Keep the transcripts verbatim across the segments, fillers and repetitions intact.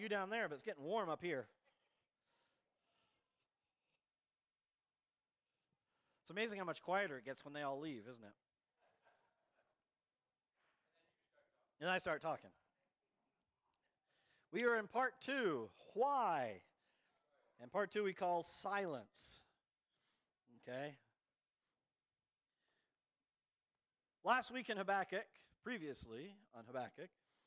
You down there, but it's getting warm up here. It's amazing how much quieter it gets when they all leave, isn't it? And I start talking. We are in part two, why? And part two we call silence. Okay? Last week in Habakkuk, previously on Habakkuk,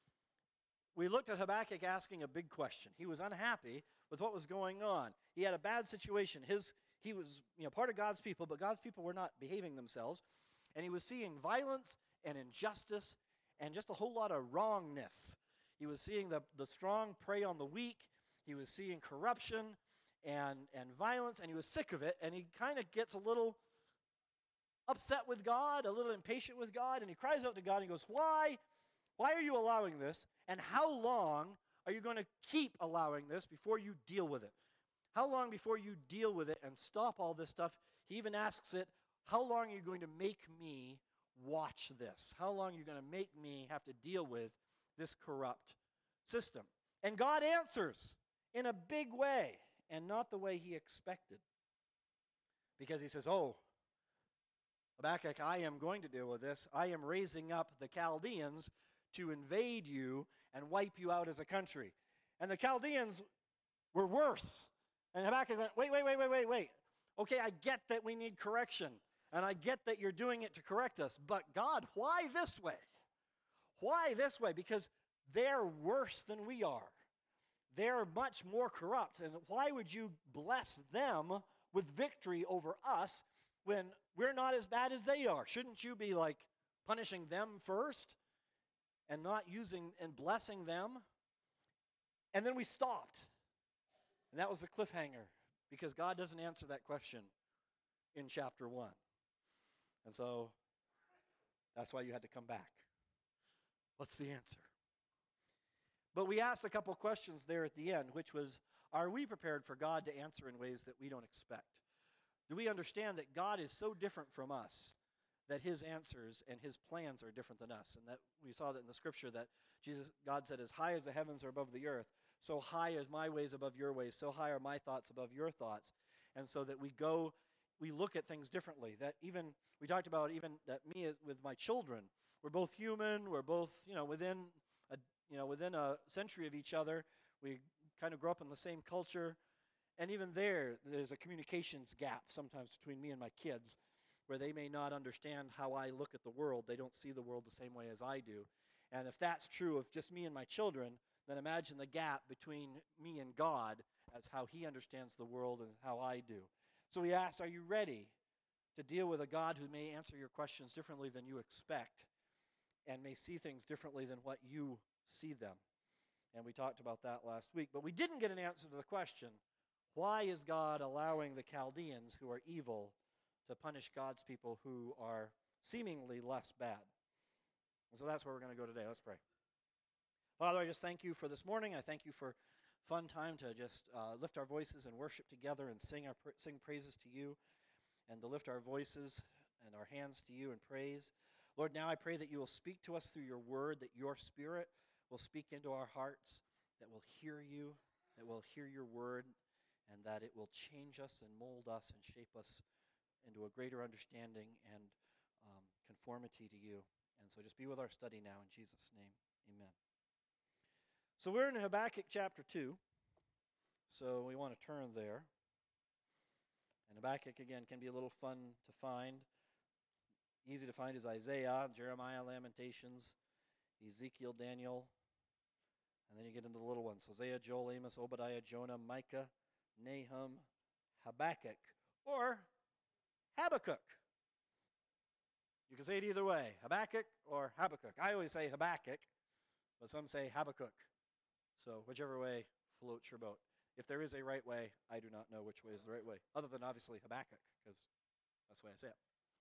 we looked at Habakkuk asking a big question. He was unhappy with what was going on. He had a bad situation. His, he was you know, part of God's people, but God's people were not behaving themselves. And he was seeing violence and injustice and just a whole lot of wrongness. He was seeing the, the strong prey on the weak. He was seeing corruption and, and violence, and he was sick of it. And he kind of gets a little upset with God, a little impatient with God, and he cries out to God and he goes, why? Why are you allowing this? And how long are you going to keep allowing this before you deal with it? How long before you deal with it and stop all this stuff? He even asks it, how long are you going to make me watch this? How long are you going to make me have to deal with this corrupt system? And God answers in a big way and not the way he expected. Because he says, oh, Habakkuk, I am going to deal with this. I am raising up the Chaldeans to invade you and wipe you out as a country. And the Chaldeans were worse. And Habakkuk went, wait, wait, wait, wait, wait, wait. Okay, I get that we need correction. And I get that you're doing it to correct us. But God, why this way? Why this way? Because they're worse than we are. They're much more corrupt. And why would you bless them with victory over us when we're not as bad as they are? Shouldn't you be like punishing them first and not using and blessing them? And then we stopped. And that was the cliffhanger, because God doesn't answer that question in chapter one. And so that's why you had to come back. What's the answer? But we asked a couple questions there at the end, which was, are we prepared for God to answer in ways that we don't expect? Do we understand that God is so different from us that his answers and his plans are different than us? And that we saw that in the scripture that Jesus, God said, as high as the heavens are above the earth, so high is my ways above your ways, so high are my thoughts above your thoughts. And so that we go, we look at things differently. That even, we talked about even that me with my children, we're both human, we're both, you know, within a, you know, within a century of each other. We kind of grow up in the same culture. And even there, there's a communications gap sometimes between me and my kids, where they may not understand how I look at the world. They don't see the world the same way as I do. And if that's true of just me and my children, then imagine the gap between me and God as how he understands the world and how I do. So we asked, are you ready to deal with a God who may answer your questions differently than you expect and may see things differently than what you see them? And we talked about that last week. But we didn't get an answer to the question, why is God allowing the Chaldeans, who are evil, to punish God's people who are seemingly less bad? And so that's where we're going to go today. Let's pray. Father, I just thank you for this morning. I thank you for fun time to just uh, lift our voices and worship together and sing our sing praises to you, and to lift our voices and our hands to you in praise. Lord, now I pray that you will speak to us through your word, that your Spirit will speak into our hearts, that we'll hear you, that we'll hear your word, and that it will change us and mold us and shape us into a greater understanding and um, conformity to you. And so just be with our study now in Jesus' name. Amen. So we're in Habakkuk chapter two. So we want to turn there. And Habakkuk, again, can be a little fun to find. Easy to find is Isaiah, Jeremiah, Lamentations, Ezekiel, Daniel. And then you get into the little ones. Hosea, Joel, Amos, Obadiah, Jonah, Micah, Nahum, Habakkuk, or Habakkuk. You can say it either way, Habakkuk or Habakkuk. I always say Habakkuk, but some say Habakkuk. So whichever way floats your boat. If there is a right way, I do not know which way is the right way, other than obviously Habakkuk, because that's the way I say it.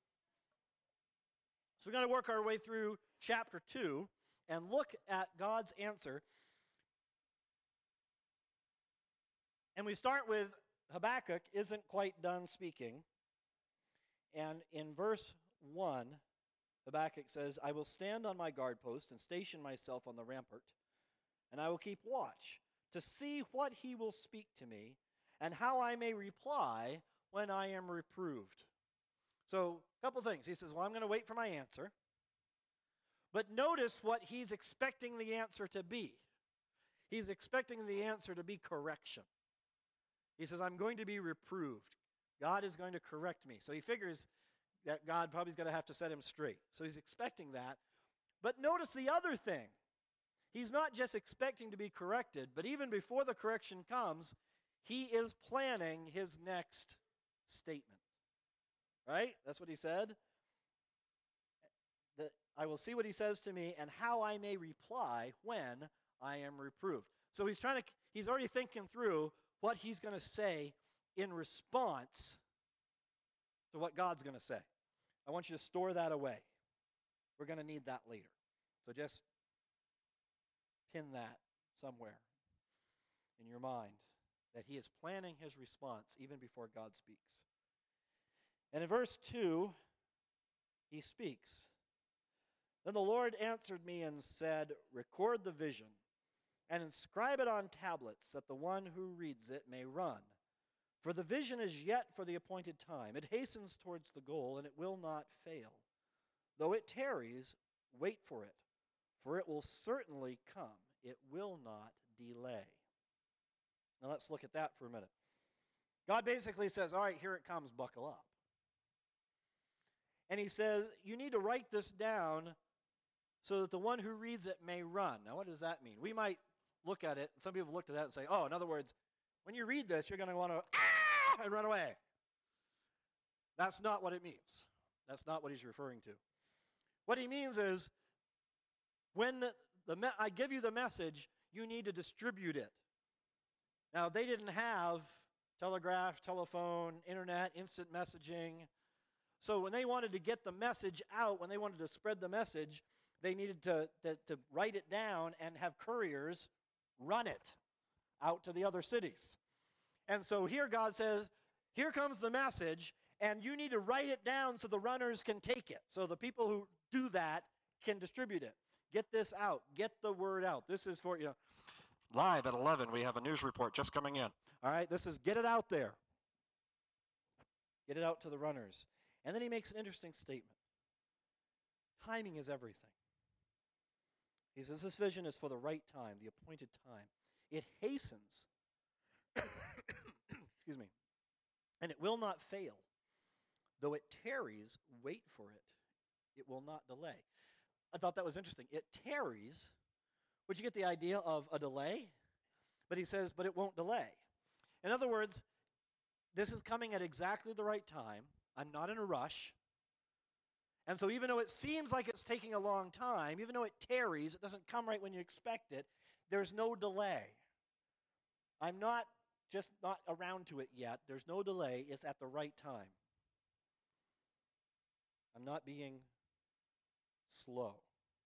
So we're going to work our way through chapter two and look at God's answer. And we start with Habakkuk isn't quite done speaking. And in verse one, Habakkuk says, I will stand on my guard post and station myself on the rampart, and I will keep watch to see what he will speak to me and how I may reply when I am reproved. So, a couple things. He says, well, I'm going to wait for my answer. But notice what he's expecting the answer to be. He's expecting the answer to be correction. He says, I'm going to be reproved. God is going to correct me. So he figures that God probably is going to have to set him straight. So he's expecting that. But notice the other thing. He's not just expecting to be corrected, but even before the correction comes, he is planning his next statement. Right? That's what he said. That I will see what he says to me and how I may reply when I am reproved. So he's trying to, he's already thinking through what he's going to say in response to what God's going to say. I want you to store that away. We're going to need that later. So just pin that somewhere in your mind, that he is planning his response even before God speaks. And in verse two, he speaks. Then the Lord answered me and said, record the vision and inscribe it on tablets, that the one who reads it may run. For the vision is yet for the appointed time. It hastens towards the goal, and it will not fail. Though it tarries, wait for it, for it will certainly come. It will not delay. Now let's look at that for a minute. God basically says, all right, here it comes, buckle up. And he says, you need to write this down so that the one who reads it may run. Now what does that mean? We might look at it, and some people look at that and say, oh, in other words, when you read this, you're going to want to, ah, and run away. That's not what it means. That's not what he's referring to. What he means is, when the, the me- I give you the message, you need to distribute it. Now, they didn't have telegraph, telephone, internet, instant messaging. So when they wanted to get the message out, when they wanted to spread the message, they needed to, to, to write it down and have couriers run it out to the other cities. And so here God says, here comes the message, and you need to write it down so the runners can take it. So the people who do that can distribute it. Get this out. Get the word out. This is for, you know, live at eleven, we have a news report just coming in. All right, this is get it out there. Get it out to the runners. And then he makes an interesting statement. Timing is everything. He says this vision is for the right time, the appointed time. It hastens, excuse me, and it will not fail. Though it tarries, wait for it. It will not delay. I thought that was interesting. It tarries. Would you get the idea of a delay? But he says, but it won't delay. In other words, this is coming at exactly the right time. I'm not in a rush. And so even though it seems like it's taking a long time, even though it tarries, it doesn't come right when you expect it, there's no delay. I'm not just not around to it yet. There's no delay. It's at the right time. I'm not being slow.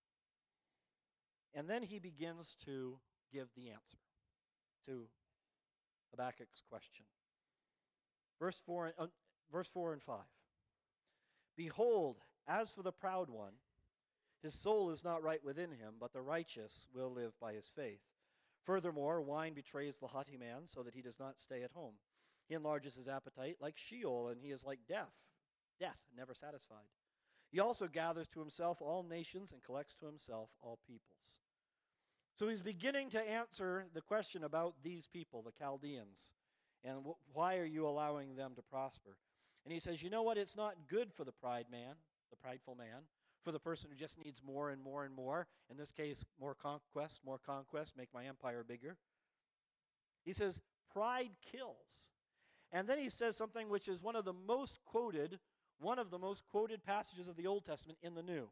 And then he begins to give the answer to Habakkuk's question. Verse four, uh, verse four and five. Behold, as for the proud one, his soul is not right within him, but the righteous will live by his faith. Furthermore, wine betrays the haughty man, so that he does not stay at home. He enlarges his appetite like Sheol, and he is like death, death, never satisfied. He also gathers to himself all nations and collects to himself all peoples. So he's beginning to answer the question about these people, the Chaldeans, and wh- why are you allowing them to prosper? And he says, you know what? It's not good for the pride man, the prideful man, for the person who just needs more and more and more. In this case, more conquest, more conquest, make my empire bigger. He says, pride kills. And then he says something which is one of the most quoted, one of the most quoted passages of the Old Testament in the New.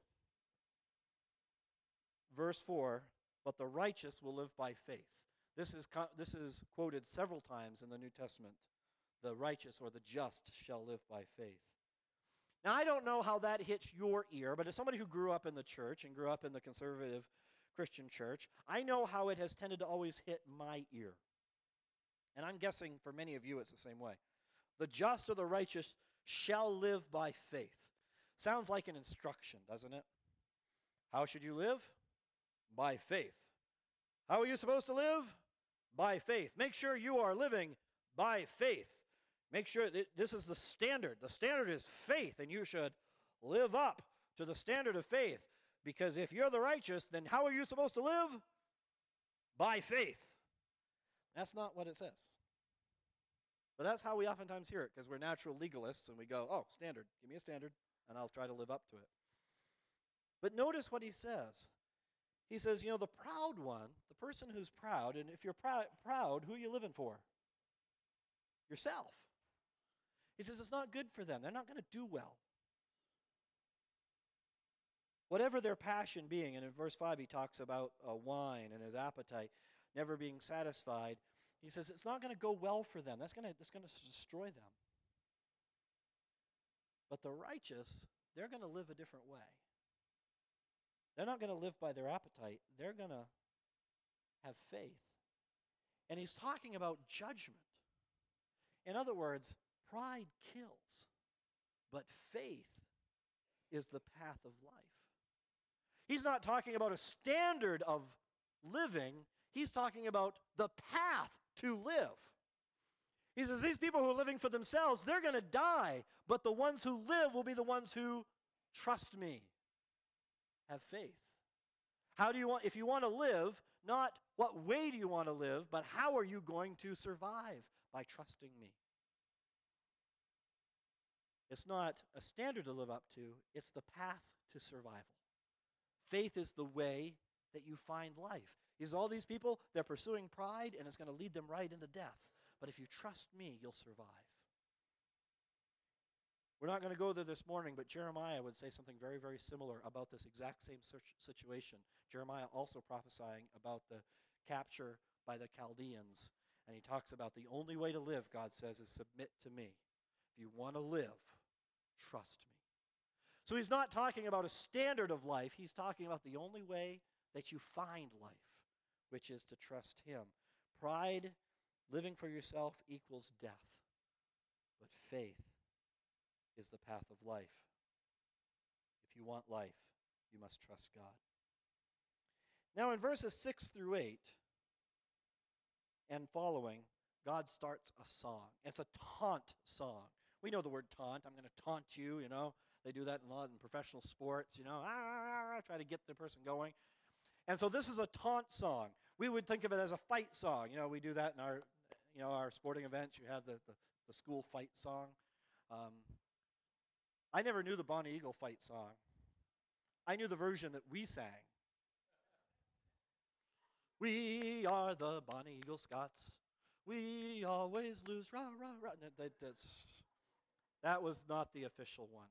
Verse four, but the righteous will live by faith. This is, this is quoted several times in the New Testament. The righteous or the just shall live by faith. Now, I don't know how that hits your ear, but as somebody who grew up in the church and grew up in the conservative Christian church, I know how it has tended to always hit my ear. And I'm guessing for many of you it's the same way. The just or the righteous shall live by faith. Sounds like an instruction, doesn't it? How should you live? By faith. How are you supposed to live? by faith. Make sure you are living by faith. Make sure that this is the standard. The standard is faith, and you should live up to the standard of faith. Because if you're the righteous, then how are you supposed to live? By faith. That's not what it says. But that's how we oftentimes hear it, because we're natural legalists, and we go, oh, standard, give me a standard, and I'll try to live up to it. But notice what he says. He says, you know, the proud one, the person who's proud, and if you're prou- proud, who are you living for? Yourself. He says it's not good for them. They're not going to do well. Whatever their passion being, and in verse five he talks about uh, wine and his appetite never being satisfied. He says it's not going to go well for them. That's going to that's going to destroy them. But the righteous, they're going to live a different way. They're not going to live by their appetite. They're going to have faith. And he's talking about judgment. In other words, pride kills, but faith is the path of life. He's not talking about a standard of living. He's talking about the path to live. He says these people who are living for themselves, they're going to die, but the ones who live will be the ones who trust me, have faith. How do you want, if you want to live, not what way do you want to live, but how are you going to survive? By trusting me. It's not a standard to live up to, it's the path to survival. Faith is the way that you find life. Is all these people, they're pursuing pride, and it's going to lead them right into death. But if you trust me, you'll survive. We're not going to go there this morning, but Jeremiah would say something very, very similar about this exact same situation. Jeremiah also prophesying about the capture by the Chaldeans. And he talks about the only way to live, God says, is submit to me. If you want to live, trust me. So he's not talking about a standard of life. He's talking about the only way that you find life, which is to trust him. Pride, living for yourself, equals death. But faith is the path of life. If you want life, you must trust God. Now in verses six through eight and following, God starts a song. It's a taunt song. We know the word taunt. I'm going to taunt you, you know. They do that a lot in professional sports, you know, ah, ah, ah, try to get the person going. And so this is a taunt song. We would think of it as a fight song. You know, we do that in our, you know, our sporting events. You have the, the, the school fight song. Um, I never knew the Bonnie Eagle fight song. I knew the version that we sang. We are the Bonnie Eagle Scots. We always lose, rah, rah, rah. That, that, that's, that was not the official one.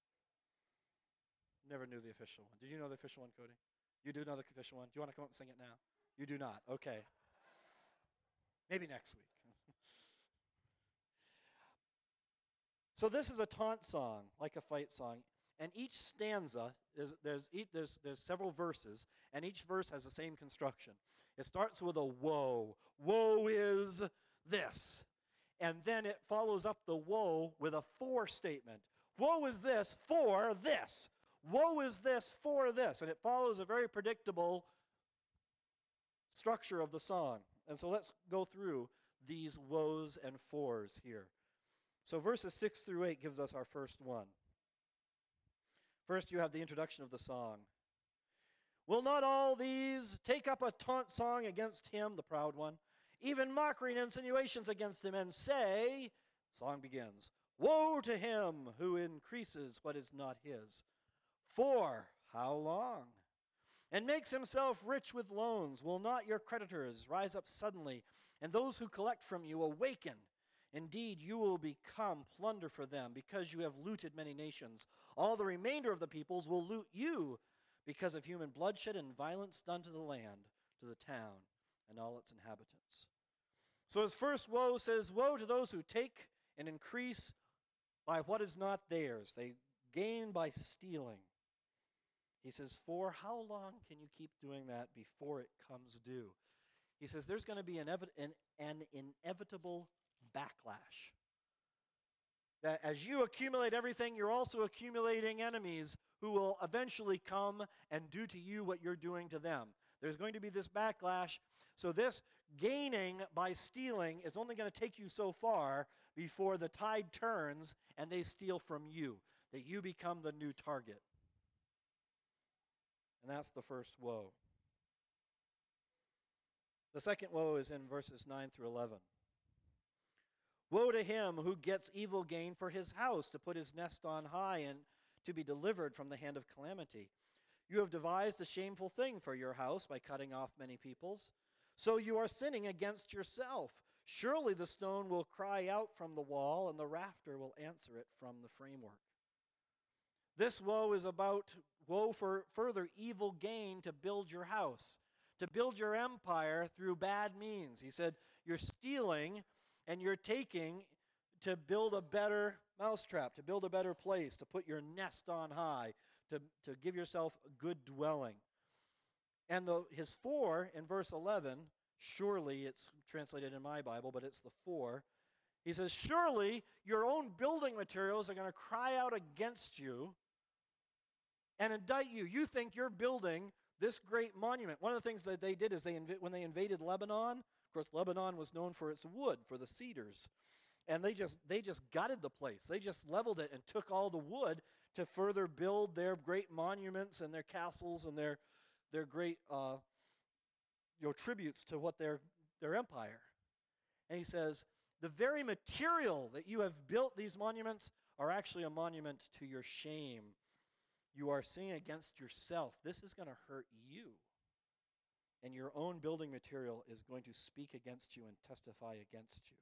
Never knew the official one. Did you know the official one, Cody? You do know the official one? Do you want to come up and sing it now? You do not. Okay. Maybe next week. So this is a taunt song, like a fight song. And each stanza, is, there's, there's, there's several verses, and each verse has the same construction. It starts with a woe. Woe is this. And then it follows up the woe with a for statement. Woe is this for this. Woe is this for this. And it follows a very predictable structure of the song. And so let's go through these woes and fors here. So verses six through eight gives us our first one. First, you have the introduction of the song. Will not all these take up a taunt song against him, the proud one, even mockery and insinuations against him, and say, song begins, woe to him who increases what is not his. For how long? And makes himself rich with loans. Will not your creditors rise up suddenly, and those who collect from you awaken? Indeed, you will become plunder for them, because you have looted many nations. All the remainder of the peoples will loot you, because of human bloodshed and violence done to the land, to the town, and all its inhabitants. So his first woe says, woe to those who take and increase by what is not theirs. They gain by stealing. He says, for how long can you keep doing that before it comes due? He says there's going to be an, evi- an, an inevitable backlash. That as you accumulate everything, you're also accumulating enemies who will eventually come and do to you what you're doing to them. There's going to be this backlash. So this gaining by stealing is only going to take you so far before the tide turns and they steal from you, that you become the new target. And that's the first woe. The second woe is in verses nine through eleven. Woe to him who gets evil gain for his house, to put his nest on high and to be delivered from the hand of calamity. You have devised a shameful thing for your house by cutting off many peoples. So you are sinning against yourself. Surely the stone will cry out from the wall, and the rafter will answer it from the framework. This woe is about woe for further evil gain to build your house, to build your empire through bad means. He said, you're stealing and you're taking to build a better mousetrap, to build a better place, to put your nest on high, to, to give yourself a good dwelling. And the, his for in verse eleven, surely it's translated in my Bible, but it's the for. He says, surely your own building materials are going to cry out against you and indict you. You think you're building this great monument. One of the things that they did is they inv- when they invaded Lebanon, of course, Lebanon was known for its wood, for the cedars. And they just they just gutted the place. They just leveled it and took all the wood to further build their great monuments and their castles and their their great uh, you know, tributes to what their their empire. And he says, the very material that you have built these monuments are actually a monument to your shame. You are sinning against yourself. This is going to hurt you. And your own building material is going to speak against you and testify against you.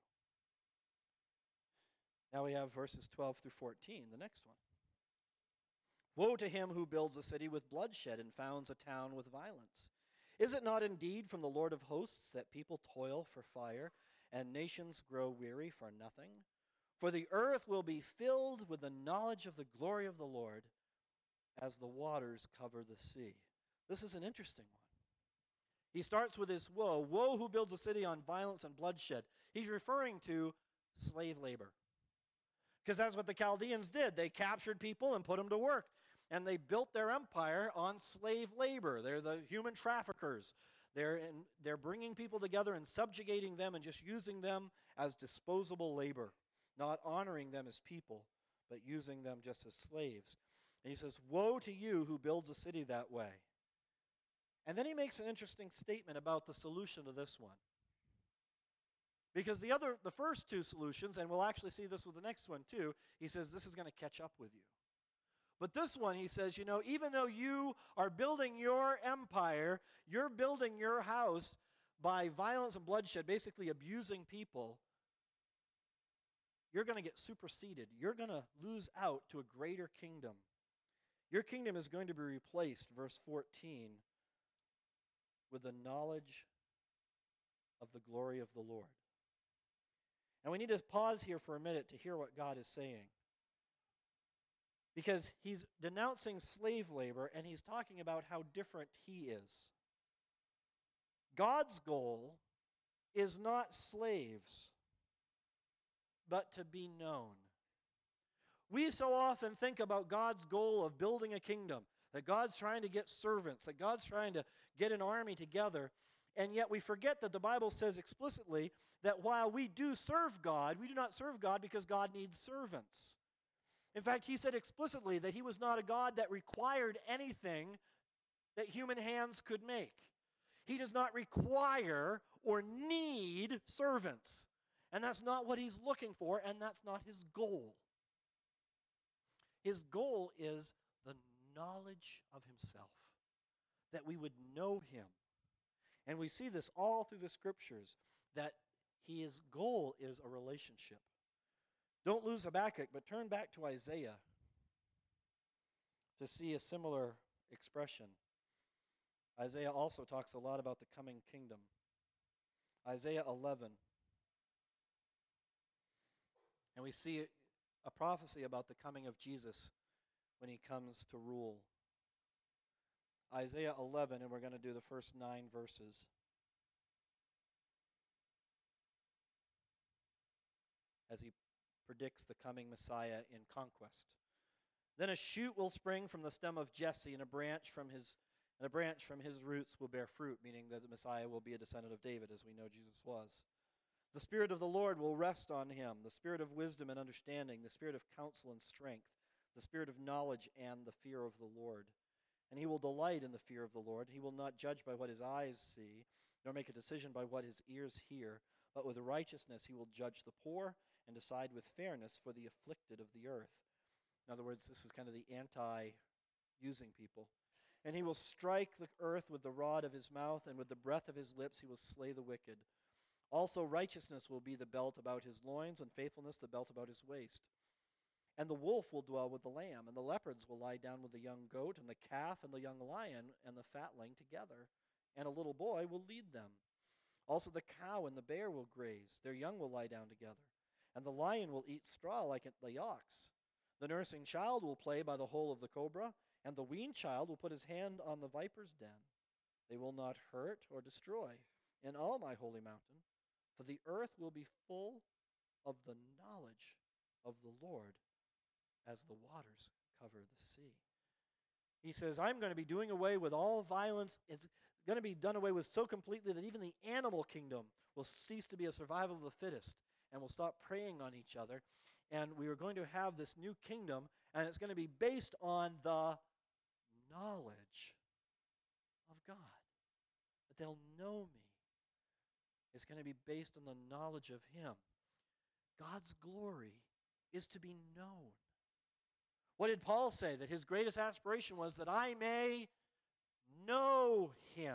Now we have verses twelve through fourteen, the next one. Woe to him who builds a city with bloodshed and founds a town with violence. Is it not indeed from the Lord of hosts that people toil for fire and nations grow weary for nothing? For the earth will be filled with the knowledge of the glory of the Lord as the waters cover the sea. This is an interesting one. He starts with this woe. Woe who builds a city on violence and bloodshed. He's referring to slave labor. Because that's what the Chaldeans did. They captured people and put them to work. And they built their empire on slave labor. They're the human traffickers. They're, in, they're bringing people together and subjugating them and just using them as disposable labor, not honoring them as people, but using them just as slaves. And he says, woe to you who builds a city that way. And then he makes an interesting statement about the solution to this one. Because the other, the first two solutions, and we'll actually see this with the next one too, he says this is going to catch up with you. But this one, he says, you know, even though you are building your empire, you're building your house by violence and bloodshed, basically abusing people, you're going to get superseded. You're going to lose out to a greater kingdom. Your kingdom is going to be replaced, verse fourteen, with the knowledge of the glory of the Lord. And we need to pause here for a minute to hear what God is saying. Because he's denouncing slave labor, and he's talking about how different he is. God's goal is not slaves, but to be known. We so often think about God's goal of building a kingdom, that God's trying to get servants, that God's trying to get an army together, and yet we forget that the Bible says explicitly that while we do serve God, we do not serve God because God needs servants. In fact, he said explicitly that he was not a God that required anything that human hands could make. He does not require or need servants. And that's not what he's looking for, and that's not his goal. His goal is the knowledge of himself, that we would know him. And we see this all through the scriptures, that his goal is a relationship. Don't lose Habakkuk, but turn back to Isaiah to see a similar expression. Isaiah also talks a lot about the coming kingdom. Isaiah eleven. And we see a prophecy about the coming of Jesus when he comes to rule. Isaiah eleven, and we're going to do the first nine verses. As he predicts the coming Messiah in conquest. Then a shoot will spring from the stem of Jesse, and a branch from his And a branch from his roots will bear fruit, meaning that the Messiah will be a descendant of David, as we know Jesus was. The Spirit of the Lord will rest on him, the Spirit of wisdom and understanding, the Spirit of counsel and strength, the Spirit of knowledge and the fear of the Lord. And he will delight in the fear of the Lord. He will not judge by what his eyes see, nor make a decision by what his ears hear, but with righteousness he will judge the poor and decide with fairness for the afflicted of the earth. In other words, this is kind of the anti-using people. And he will strike the earth with the rod of his mouth, and with the breath of his lips he will slay the wicked. Also righteousness will be the belt about his loins, and faithfulness the belt about his waist. And the wolf will dwell with the lamb, and the leopards will lie down with the young goat, and the calf and the young lion and the fatling together. And a little boy will lead them. Also the cow and the bear will graze, their young will lie down together. And the lion will eat straw like the ox. The nursing child will play by the hole of the cobra, and the weaned child will put his hand on the viper's den. They will not hurt or destroy in all my holy mountain, for the earth will be full of the knowledge of the Lord as the waters cover the sea. He says, I'm going to be doing away with all violence. It's going to be done away with so completely that even the animal kingdom will cease to be a survival of the fittest and will stop preying on each other. And we are going to have this new kingdom, and it's going to be based on the knowledge of God. That they'll know me. It's going to be based on the knowledge of him. God's glory is to be known. What did Paul say? That his greatest aspiration was that I may know him.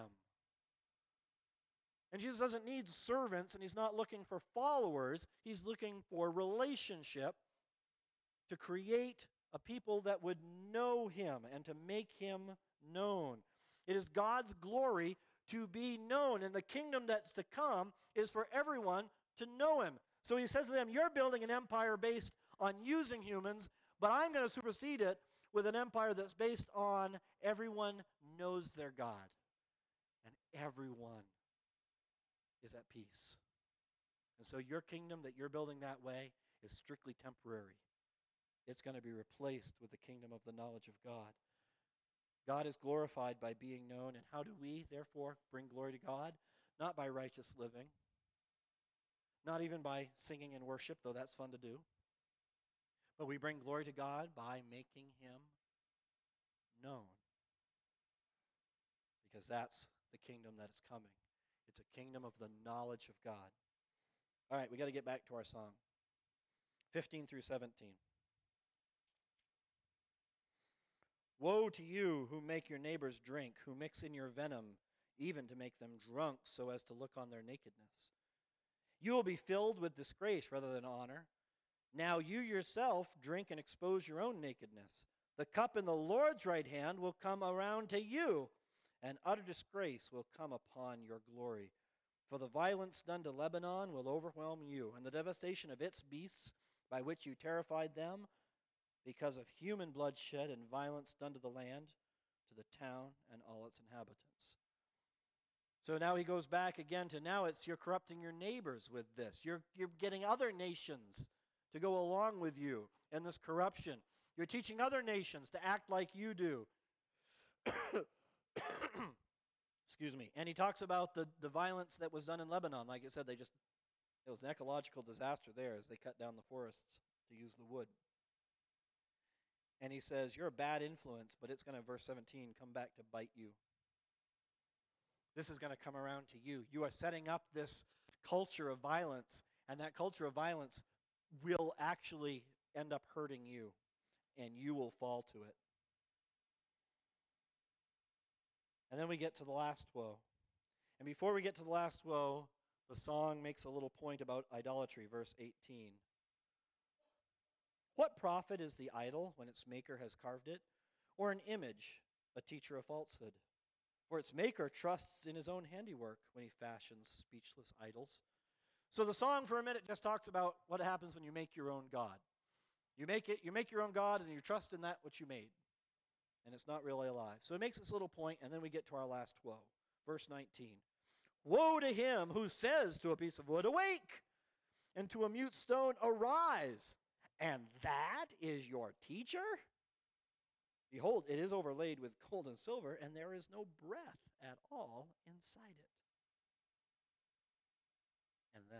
And Jesus doesn't need servants, and he's not looking for followers. He's looking for relationship to create a people that would know him and to make him known. It is God's glory to be known, and the kingdom that's to come is for everyone to know him. So he says to them, you're building an empire based on using humans, but I'm going to supersede it with an empire that's based on everyone knows their God, and everyone is at peace. And so your kingdom that you're building that way is strictly temporary. It's going to be replaced with the kingdom of the knowledge of God. God is glorified by being known, and how do we, therefore, bring glory to God? Not by righteous living, not even by singing and worship, though that's fun to do, but we bring glory to God by making him known, because that's the kingdom that is coming. It's a kingdom of the knowledge of God. All right, we got to get back to our song. fifteen through seventeen. Woe to you who make your neighbors drink, who mix in your venom, even to make them drunk so as to look on their nakedness. You will be filled with disgrace rather than honor. Now you yourself drink and expose your own nakedness. The cup in the Lord's right hand will come around to you, and utter disgrace will come upon your glory. For the violence done to Lebanon will overwhelm you, and the devastation of its beasts by which you terrified them, because of human bloodshed and violence done to the land, to the town and all its inhabitants. So now he goes back again to now it's you're corrupting your neighbors with this. You're, you're getting other nations to go along with you in this corruption. You're teaching other nations to act like you do. Excuse me. And he talks about the, the violence that was done in Lebanon. Like I said, they just it was an ecological disaster there as they cut down the forests to use the wood. And he says, you're a bad influence, but it's going to, verse seventeen, come back to bite you. This is going to come around to you. You are setting up this culture of violence, and that culture of violence will actually end up hurting you, and you will fall to it. And then we get to the last woe. And before we get to the last woe, the song makes a little point about idolatry, verse eighteen. What profit is the idol when its maker has carved it, or an image, a teacher of falsehood? For its maker trusts in his own handiwork when he fashions speechless idols. So the song for a minute just talks about what happens when you make your own God. You make it, you make your own God, and you trust in that which you made. And it's not really alive. So it makes this little point, and then we get to our last woe. Verse nineteen. Woe to him who says to a piece of wood, awake, and to a mute stone, arise. And that is your teacher? Behold, it is overlaid with gold and silver, and there is no breath at all inside it. And then,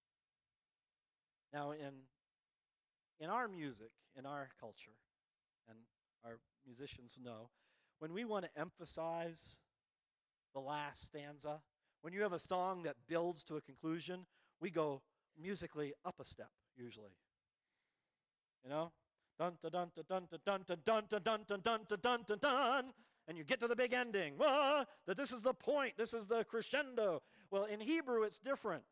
now in in our music, in our culture, and our musicians know, when we want to emphasize the last stanza, when you have a song that builds to a conclusion, we go musically up a step usually. You know? Dun dun dun dun dun dun dun dun dun dun dun dun dun dun dun dun, and you get to the big ending. Well, that this is the point, this is the crescendo. Well, in Hebrew it's different.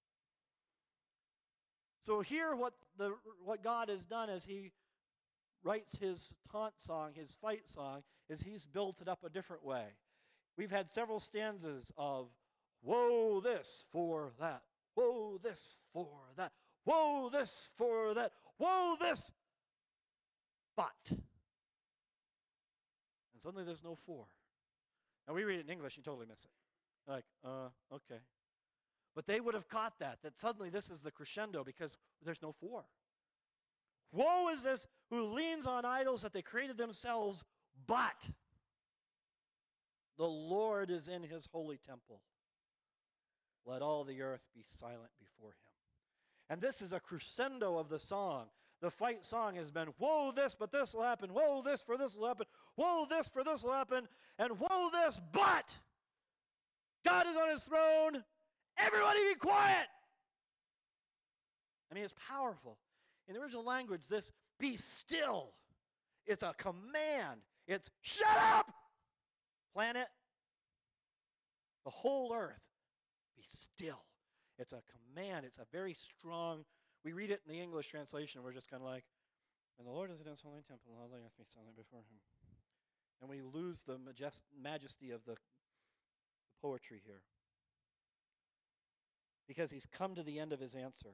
So here what the what God has done is he writes his taunt song, his fight song, is he's built it up a different way. We've had several stanzas of woe this for that, woe this for that, woe this for that, woe this, but. And suddenly there's no for. Now we read it in English, you totally miss it. Like, uh, okay. But they would have caught that, that suddenly this is the crescendo because there's no for. Woe is this who leans on idols that they created themselves, but the Lord is in his holy temple. Let all the earth be silent before him. And this is a crescendo of the song. The fight song has been, woe this, but this will happen. Woe this, for this will happen. Woe this, for this will happen. And woe this, but God is on his throne. Everybody be quiet. I mean, it's powerful. In the original language, this be still. It's a command. It's shut up, planet. The whole earth, be still. It's a command. It's a very strong, we read it in the English translation, we're just kind of like, and the Lord is in his holy temple, and all the earth be silent before him. And we lose the majest- majesty of the, the poetry here. Because he's come to the end of his answer.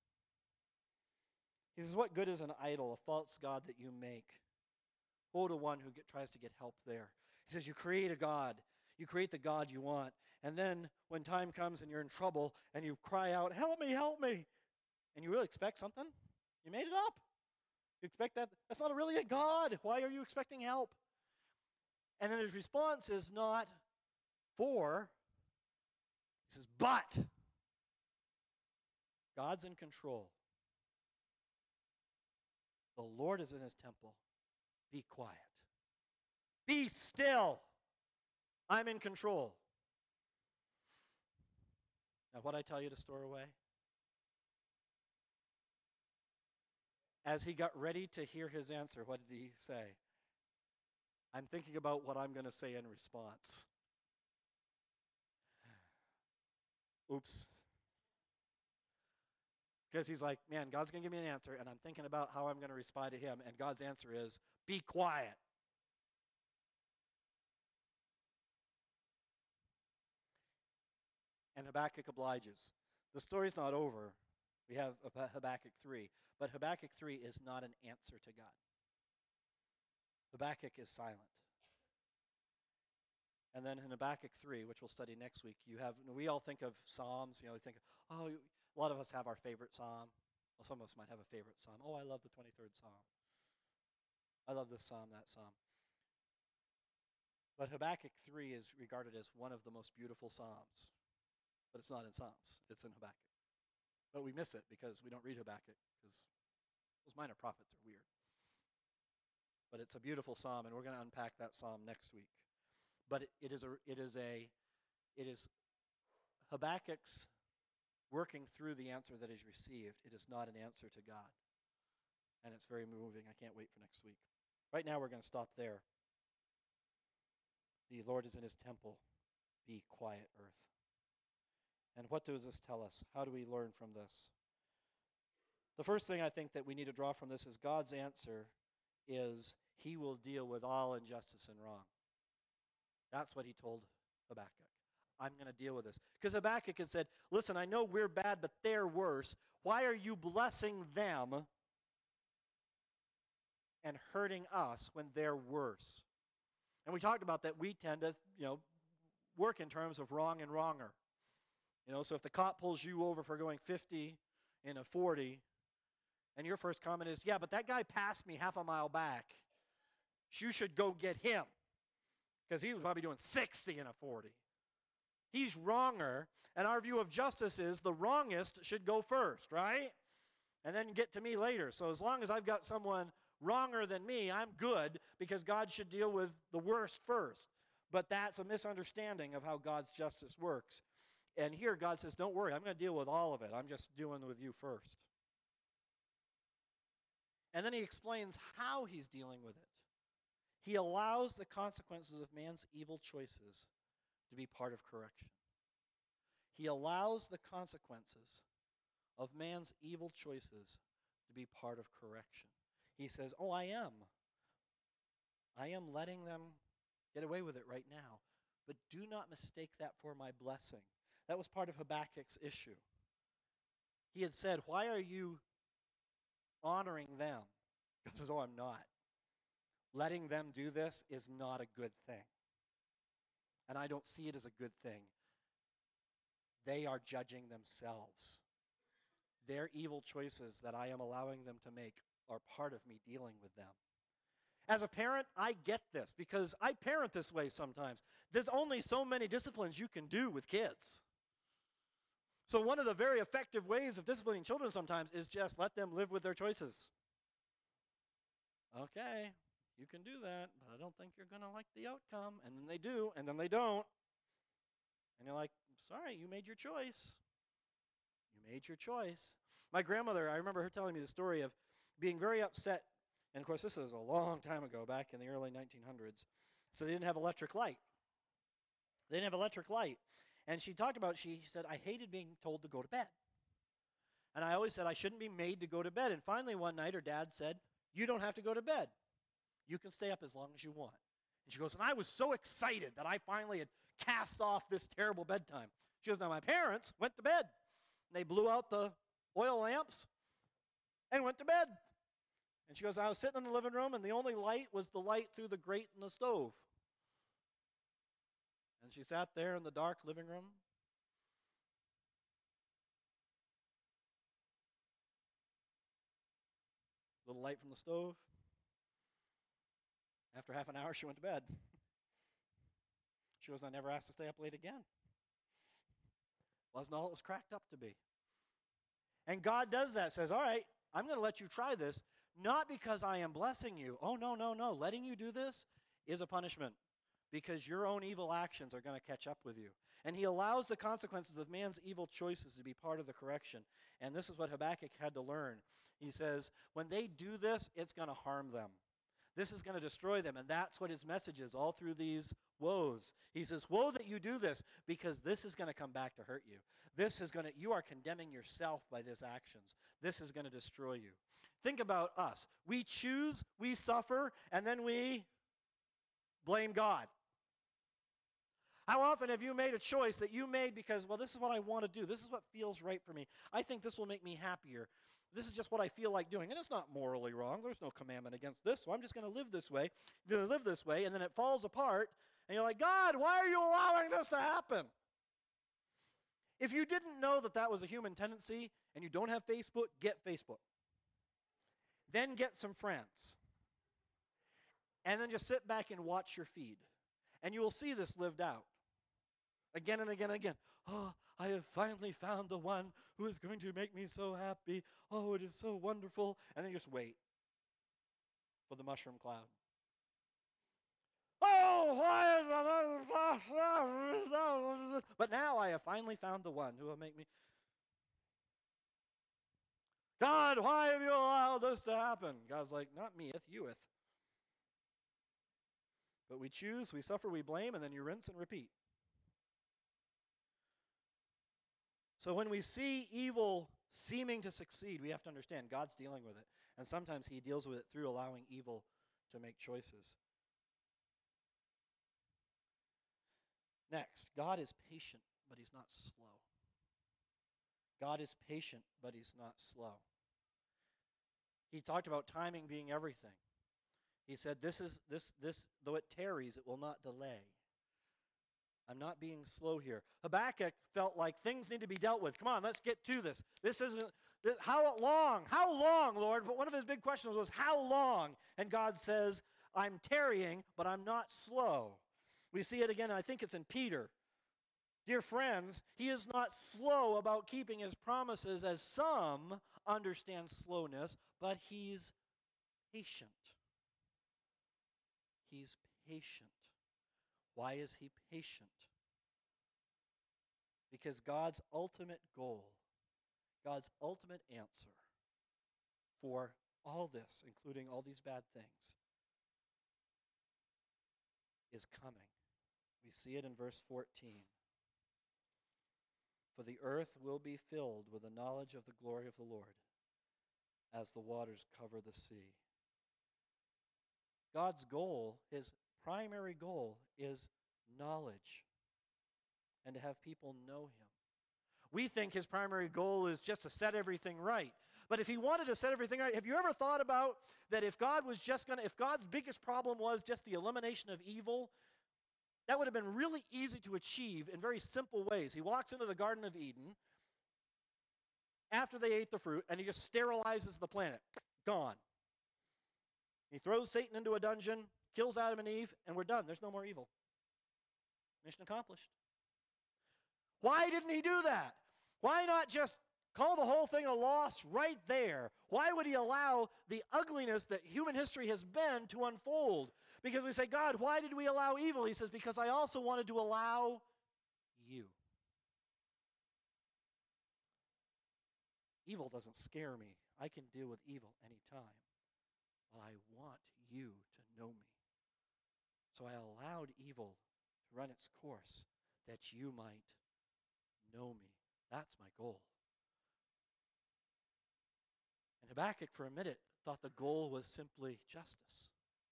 He says, what good is an idol, a false god that you make? Woe to one who get, tries to get help there. He says, you create a god. You create the God you want. And then when time comes and you're in trouble and you cry out, help me, help me. And you really expect something? You made it up. You expect that? That's not really a God. Why are you expecting help? And then his response is not for. He says, but God's in control. The Lord is in his temple. Be quiet. Be still. I'm in control. Now, what I tell you to store away? As he got ready to hear his answer, what did he say? I'm thinking about what I'm going to say in response. Oops. Because he's like, man, God's going to give me an answer, and I'm thinking about how I'm going to respond to him, and God's answer is, be quiet. And Habakkuk obliges. The story's not over. We have Habakkuk three. But Habakkuk three is not an answer to God. Habakkuk is silent. And then in Habakkuk three, which we'll study next week, you have, we all think of Psalms, you know, we think, oh, a lot of us have our favorite Psalm. Well, some of us might have a favorite Psalm. Oh, I love the twenty-third Psalm. I love this Psalm, that Psalm. But Habakkuk three is regarded as one of the most beautiful Psalms. But it's not in Psalms. It's in Habakkuk. But we miss it because we don't read Habakkuk because those minor prophets are weird. But it's a beautiful psalm, and we're going to unpack that psalm next week. But it, it is a it is a it is Habakkuk's working through the answer that he's received. It is not an answer to God. And it's very moving. I can't wait for next week. Right now we're going to stop there. The Lord is in his temple. Be quiet, earth. And what does this tell us? How do we learn from this? The first thing I think that we need to draw from this is God's answer is he will deal with all injustice and wrong. That's what he told Habakkuk. I'm going to deal with this. Because Habakkuk had said, listen, I know we're bad, but they're worse. Why are you blessing them and hurting us when they're worse? And we talked about that we tend to, you know, work in terms of wrong and wronger. You know, so if the cop pulls you over for going fifty in a forty, and your first comment is, yeah, but that guy passed me half a mile back, You should go get him. Because he was probably doing sixty and a forty. He's wronger, and our view of justice is the wrongest should go first, right? And then get to me later. So as long as I've got someone wronger than me, I'm good, because God should deal with the worst first. But that's a misunderstanding of how God's justice works. And here God says, don't worry, I'm going to deal with all of it. I'm just dealing with you first. And then he explains how he's dealing with it. He allows the consequences of man's evil choices to be part of correction. He allows the consequences of man's evil choices to be part of correction. He says, oh, I am. I am letting them get away with it right now. But do not mistake that for my blessing. That was part of Habakkuk's issue. He had said, why are you honoring them? God says, oh, I'm not. Letting them do this is not a good thing. And I don't see it as a good thing. They are judging themselves. Their evil choices that I am allowing them to make are part of me dealing with them. As a parent, I get this because I parent this way sometimes. There's only so many disciplines you can do with kids. So one of the very effective ways of disciplining children sometimes is just let them live with their choices. Okay, you can do that, but I don't think you're going to like the outcome. And then they do, and then they don't. And you're like, sorry, you made your choice. You made your choice. My grandmother, I remember her telling me the story of being very upset. And, of course, this is a long time ago, back in the early nineteen hundreds. So they didn't have electric light. They didn't have electric light. And she talked about, she said, I hated being told to go to bed. And I always said I shouldn't be made to go to bed. And finally one night her dad said, you don't have to go to bed. You can stay up as long as you want. And she goes, and I was so excited that I finally had cast off this terrible bedtime. She goes, now my parents went to bed. And they blew out the oil lamps and went to bed. And she goes, I was sitting in the living room and the only light was the light through the grate in the stove. And she sat there in the dark living room. Little light from the stove. After half an hour, she went to bed. She goes, I never asked to stay up late again. Wasn't all it was cracked up to be. And God does that, says, all right, I'm going to let you try this, not because I am blessing you. Oh, no, no, no. Letting you do this is a punishment because your own evil actions are going to catch up with you. And he allows the consequences of man's evil choices to be part of the correction. And this is what Habakkuk had to learn. He says, when they do this, it's going to harm them. This is going to destroy them. And that's what his message is all through these woes. He says, woe that you do this, because this is going to come back to hurt you. This is going to, you are condemning yourself by these actions. This is going to destroy you. Think about us. We choose, we suffer, and then we blame God. How often have you made a choice that you made because, well, this is what I want to do. This is what feels right for me. I think this will make me happier. This is just what I feel like doing. And it's not morally wrong. There's no commandment against this, so I'm just going to live this way. I'm going to live this way, and then it falls apart, and you're like, God, why are you allowing this to happen? If you didn't know that that was a human tendency and you don't have Facebook, get Facebook. Then get some friends. And then just sit back and watch your feed. And you will see this lived out. Again and again and again. Oh, I have finally found the one who is going to make me so happy. Oh, it is so wonderful. And then you just wait for the mushroom cloud. Oh, why is it? But now I have finally found the one who will make me. God, why have you allowed this to happen? God's like, not me, it's youeth. But we choose, we suffer, we blame, and then you rinse and repeat. So when we see evil seeming to succeed, we have to understand God's dealing with it. And sometimes he deals with it through allowing evil to make choices. Next, God is patient, but he's not slow. God is patient, but he's not slow. He talked about timing being everything. He said, this is this this though it tarries, it will not delay. I'm not being slow here. Habakkuk felt like things need to be dealt with. Come on, let's get to this. This isn't, this, how long? How long, Lord? But one of his big questions was, how long? And God says, I'm tarrying, but I'm not slow. We see it again, I think it's in Peter. Dear friends, he is not slow about keeping his promises, as some understand slowness, but he's patient. He's patient. Why is he patient? Because God's ultimate goal, God's ultimate answer for all this, including all these bad things, is coming. We see it in verse fourteen. For the earth will be filled with the knowledge of the glory of the Lord, as the waters cover the sea. God's goal, his primary goal, is knowledge and to have people know him. We think his primary goal is just to set everything right. But if he wanted to set everything right, have you ever thought about that if God was just going to, if God's biggest problem was just the elimination of evil, that would have been really easy to achieve in very simple ways. He walks into the Garden of Eden after they ate the fruit, and he just sterilizes the planet. Gone. He throws Satan into a dungeon, kills Adam and Eve, and we're done. There's no more evil. Mission accomplished. Why didn't he do that? Why not just call the whole thing a loss right there? Why would he allow the ugliness that human history has been to unfold? Because we say, God, why did we allow evil? He says, because I also wanted to allow you. Evil doesn't scare me. I can deal with evil anytime. Well, I want you to know me. So I allowed evil to run its course that you might know me. That's my goal. And Habakkuk, for a minute, thought the goal was simply justice.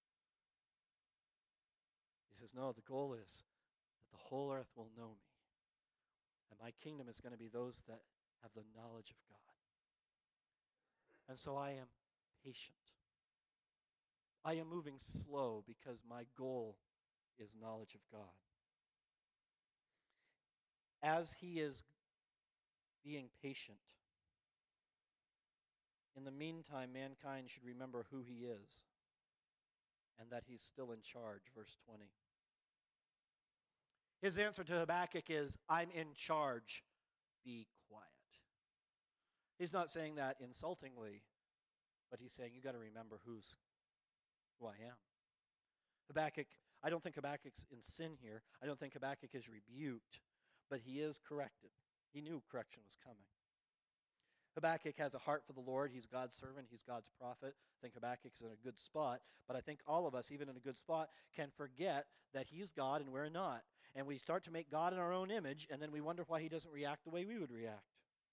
He says, no, the goal is that the whole earth will know me. And my kingdom is going to be those that have the knowledge of God. And so I am patient. I am moving slow because my goal is knowledge of God. As he is being patient, in the meantime, mankind should remember who he is and that he's still in charge, verse twenty. His answer to Habakkuk is, I'm in charge, be quiet. He's not saying that insultingly, but he's saying, you got to remember who's who I am. Habakkuk, I don't think Habakkuk's in sin here. I don't think Habakkuk is rebuked, but he is corrected. He knew correction was coming. Habakkuk has a heart for the Lord. He's God's servant. He's God's prophet. I think Habakkuk's in a good spot, but I think all of us, even in a good spot, can forget that he's God and we're not. And we start to make God in our own image, and then we wonder why he doesn't react the way we would react.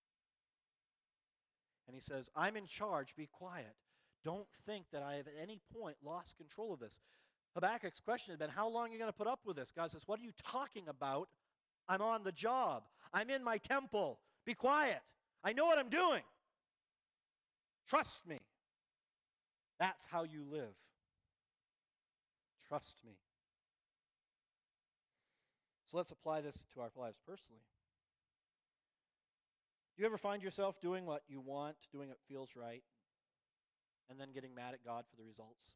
And he says, I'm in charge, be quiet. Don't think that I have at any point lost control of this. Habakkuk's question has been, how long are you going to put up with this? God says, what are you talking about? I'm on the job. I'm in my temple. Be quiet. I know what I'm doing. Trust me. That's how you live. Trust me. So let's apply this to our lives personally. Do you ever find yourself doing what you want, doing what feels right, and then getting mad at God for the results?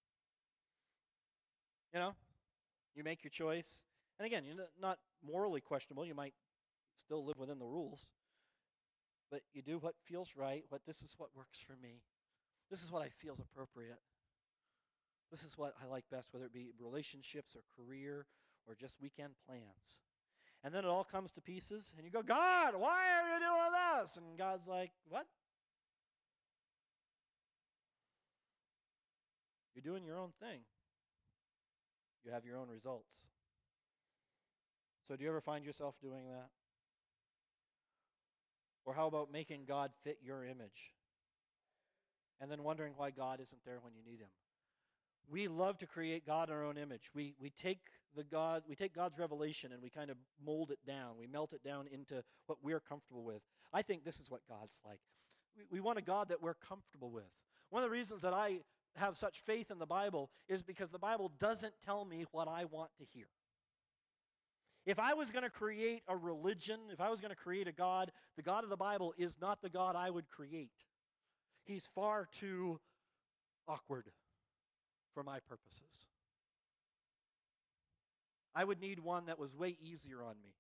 You know, you make your choice. And again, you're not morally questionable. You might still live within the rules. But you do what feels right, what this is what works for me. This is what I feel is appropriate. This is what I like best, whether it be relationships or career or just weekend plans. And then it all comes to pieces, and you go, God, why are you doing this? And God's like, what? You're doing your own thing. You have your own results. So do you ever find yourself doing that? Or how about making God fit your image? And then wondering why God isn't there when you need him. We love to create God in our own image. We we take the God, we take God's revelation and we kind of mold it down. We melt it down into what we're comfortable with. I think this is what God's like. We, we want a God that we're comfortable with. One of the reasons that I have such faith in the Bible is because the Bible doesn't tell me what I want to hear. If I was going to create a religion, if I was going to create a God, the God of the Bible is not the God I would create. He's far too awkward for my purposes. I would need one that was way easier on me.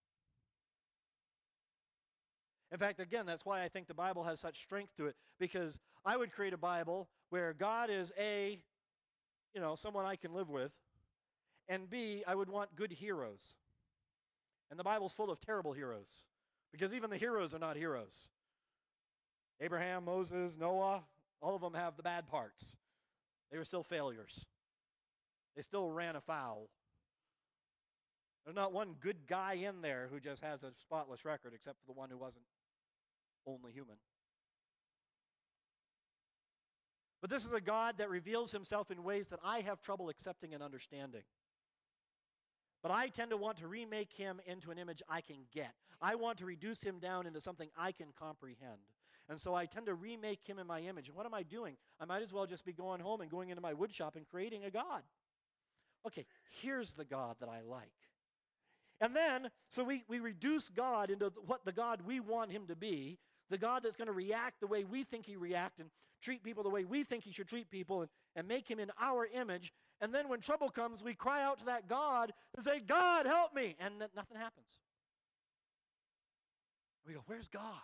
In fact, again, that's why I think the Bible has such strength to it, because I would create a Bible where God is A, you know, someone I can live with, and B, I would want good heroes. And the Bible's full of terrible heroes, because even the heroes are not heroes. Abraham, Moses, Noah, all of them have the bad parts. They were still failures. They still ran afoul. There's not one good guy in there who just has a spotless record, except for the one who wasn't only human. But this is a God that reveals himself in ways that I have trouble accepting and understanding. But I tend to want to remake him into an image I can get. I want to reduce him down into something I can comprehend. And so I tend to remake him in my image. And what am I doing? I might as well just be going home and going into my wood shop and creating a God. Okay, here's the God that I like. And then, so we, we reduce God into what the God we want him to be, the God that's going to react the way we think he react and treat people the way we think he should treat people, and, and make him in our image. And then when trouble comes, we cry out to that God and say, God, help me. And nothing happens. We go, where's God?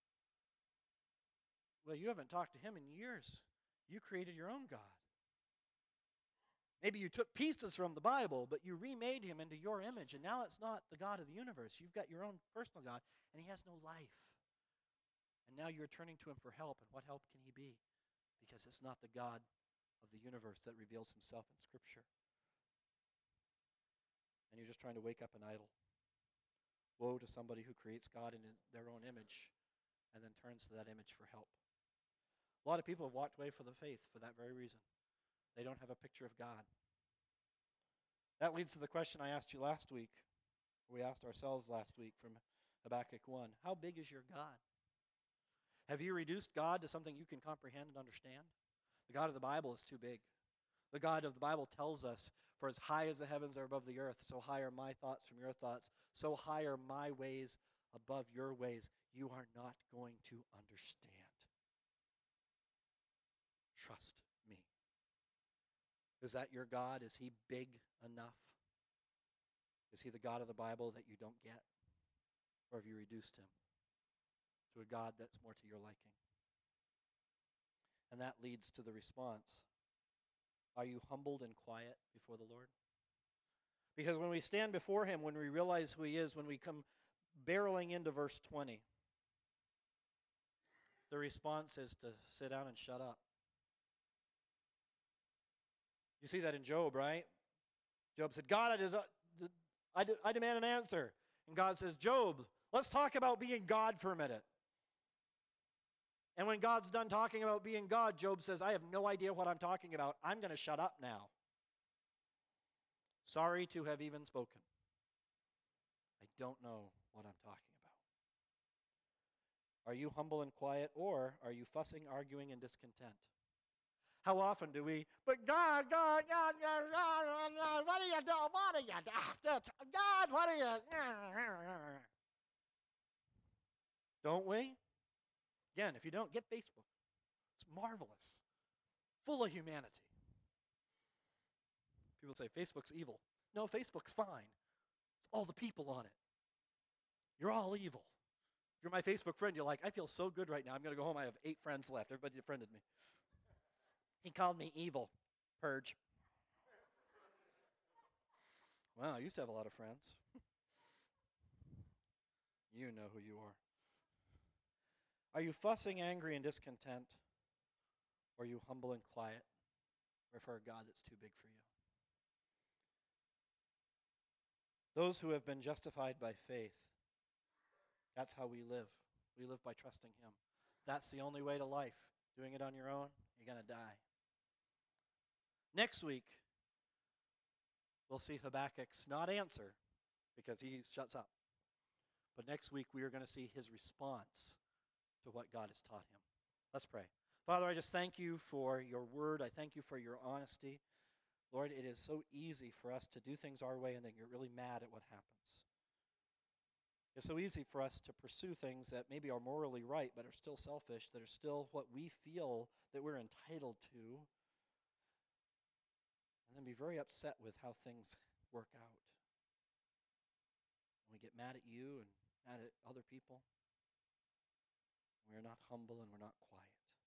Well, you haven't talked to him in years. You created your own God. Maybe you took pieces from the Bible, but you remade him into your image, and now it's not the God of the universe. You've got your own personal God, and he has no life. And now you're turning to him for help, and what help can he be? Because it's not the God of the universe that reveals himself in Scripture. And you're just trying to wake up an idol. Woe to somebody who creates God in their own image and then turns to that image for help. A lot of people have walked away from the faith for that very reason. They don't have a picture of God. That leads to the question I asked you last week, we asked ourselves last week from Habakkuk one. How big is your God? Have you reduced God to something you can comprehend and understand? The God of the Bible is too big. The God of the Bible tells us, for as high as the heavens are above the earth, so high are my thoughts from your thoughts, so high are my ways above your ways. You are not going to understand. Trust me. Is that your God? Is he big enough? Is he the God of the Bible that you don't get? Or have you reduced him to a God that's more to your liking? And that leads to the response. Are you humbled and quiet before the Lord? Because when we stand before him, when we realize who he is, when we come barreling into verse twenty, the response is to sit down and shut up. You see that in Job, right? Job said, God, I, des- I, de- I demand an answer. And God says, Job, let's talk about being God for a minute. And when God's done talking about being God, Job says, I have no idea what I'm talking about. I'm going to shut up now. Sorry to have even spoken. I don't know what I'm talking about. Are you humble and quiet, or are you fussing, arguing, and discontent? How often do we, but God, God, God, God, God, God, what are you doing? What are you doing? God, what are you? Don't we? Again, if you don't, get Facebook. It's marvelous. Full of humanity. People say Facebook's evil. No, Facebook's fine. It's all the people on it. You're all evil. If you're my Facebook friend, you're like, I feel so good right now. I'm going to go home. I have eight friends left. Everybody friended me. He called me evil. Purge. Wow, I used to have a lot of friends. You know who you are. Are you fussing, angry, and discontent? Or are you humble and quiet? Or for a God that's too big for you? Those who have been justified by faith, that's how we live. We live by trusting him. That's the only way to life. Doing it on your own, you're going to die. Next week, we'll see Habakkuk's not answer, because he shuts up. But next week, we are going to see his response to what God has taught him. Let's pray. Father, I just thank you for your word. I thank you for your honesty. Lord, it is so easy for us to do things our way and then get really mad at what happens. It's so easy for us to pursue things that maybe are morally right but are still selfish, that are still what we feel that we're entitled to. and then be very upset with how things work out. And we get mad at you and mad at other people. We are not humble and we're not quiet.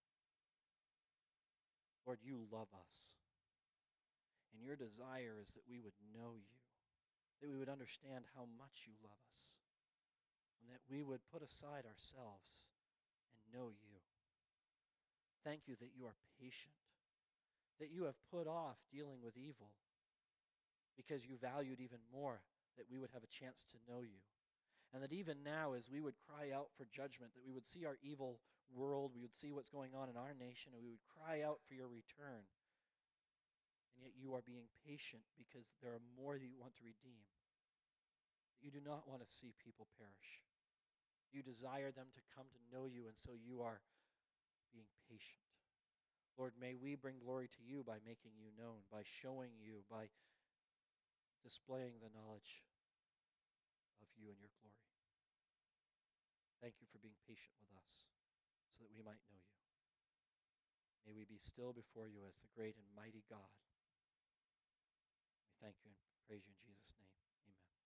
Lord, you love us. And your desire is that we would know you, that we would understand how much you love us, and that we would put aside ourselves and know you. Thank you that you are patient, that you have put off dealing with evil because you valued even more that we would have a chance to know you. And that even now, as we would cry out for judgment, that we would see our evil world, we would see what's going on in our nation, and we would cry out for your return. And yet you are being patient because there are more that you want to redeem. You do not want to see people perish. You desire them to come to know you, and so you are being patient. Lord, may we bring glory to you by making you known, by showing you, by displaying the knowledge of you and your glory. Thank you for being patient with us so that we might know you. May we be still before you as the great and mighty God. We thank you and praise you in Jesus' name. Amen.